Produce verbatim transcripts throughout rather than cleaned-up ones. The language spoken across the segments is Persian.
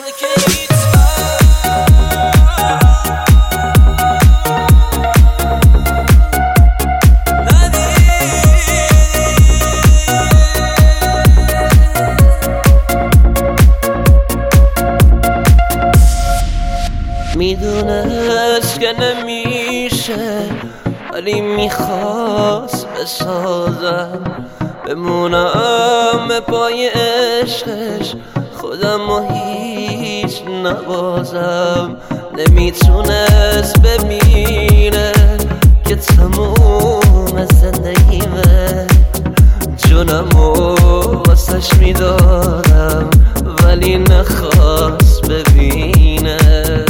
میدونست که نمیشه ولی میخواست بسازم، بمونم پای عشقش خودم و هیچ نبازم. نمیتونست ببینه که تموم زندگیمه، جونم و واسش میدادم ولی نخواست ببینه.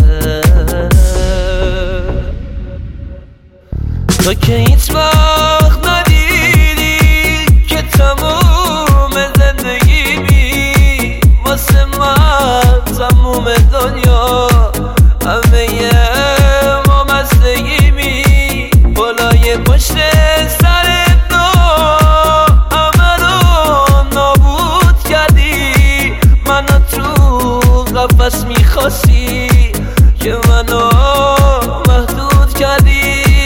تو که هیچ وقت ندیدی که تموم زندگی بی واسه من تموم دنیا همه ما مستگی بی بالای پشت سر دو همه رو نابود کردی. منو تو قفس میخواستی که منو محدود کردی.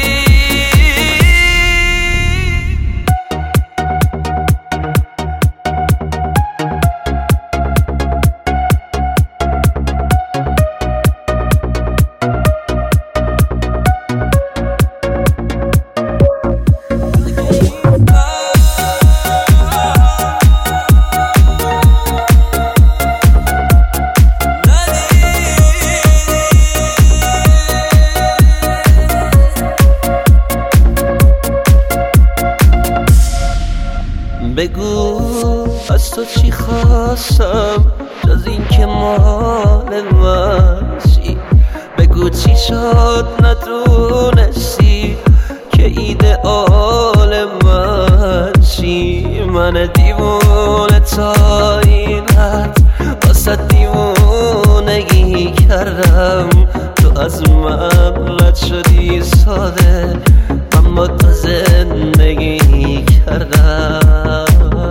بگو از تو چی خواستم جز این که مال من چی؟ بگو چی شد ندونستی که ایدئال من چی؟ من دیوونه تا این حد واسه دیوونگی کردم، تو از من رد شدی ساده اما تا زندگی کردم.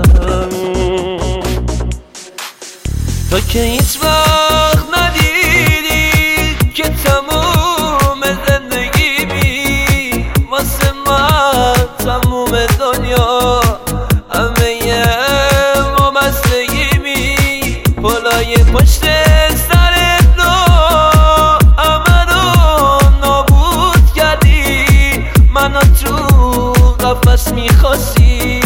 تو که هیچ وقت ندیدی که تموم زندگی بی واسه من تموم دنیا همه ما مستگی بی بالای پشت سر دو همه رو نابود کردی. منو تو قفس میخواستی